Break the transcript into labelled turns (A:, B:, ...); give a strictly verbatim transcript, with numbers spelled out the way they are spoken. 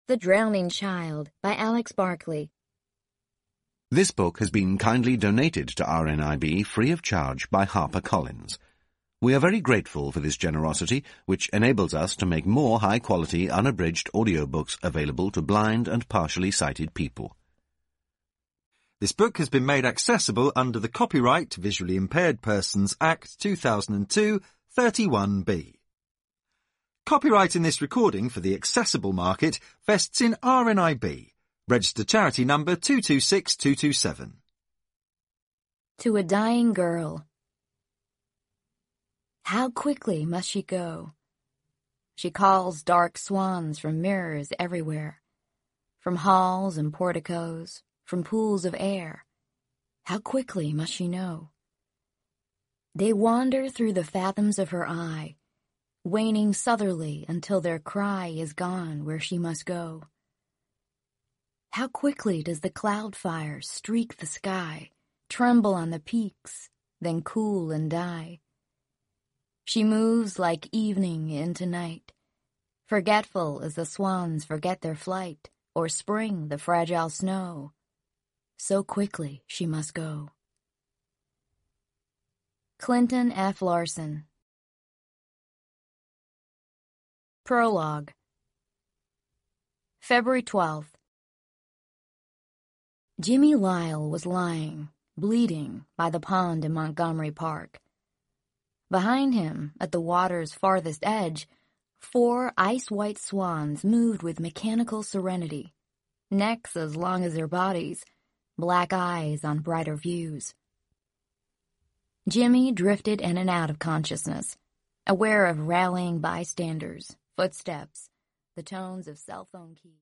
A: The Drowning Child by Alex Barkley.
B: This book has been kindly donated to R N I B free of charge by HarperCollins. We are very grateful for this generosity, which enables us to make more high-quality, unabridged audiobooks available to blind and partially sighted people.
C: This book has been made accessible under the Copyright Visually Impaired Persons Act two thousand two, thirty-one B. Copyright in this recording for the accessible market vests in R N I B, registered charity number two two six two two seven.
A: To a Dying Girl. How quickly must she go? She calls dark swans from mirrors everywhere, from halls and porticos, from pools of air. How quickly must she know? They wander through the fathoms of her eye, waning southerly until their cry is gone where she must go. How quickly does the cloud fire streak the sky, tremble on the peaks, then cool and die. She moves like evening into night, forgetful as the swans forget their flight, or spring the fragile snow. So quickly she must go. Clinton F. Larson. Prologue. February twelfth. Jimmy Lyle was lying, bleeding, by the pond in Montgomery Park. Behind him, at the water's farthest edge, four ice-white swans moved with mechanical serenity, necks as long as their bodies, black eyes on brighter views. Jimmy drifted in and out of consciousness, aware of rallying bystanders, footsteps, the tones of cell phone keys.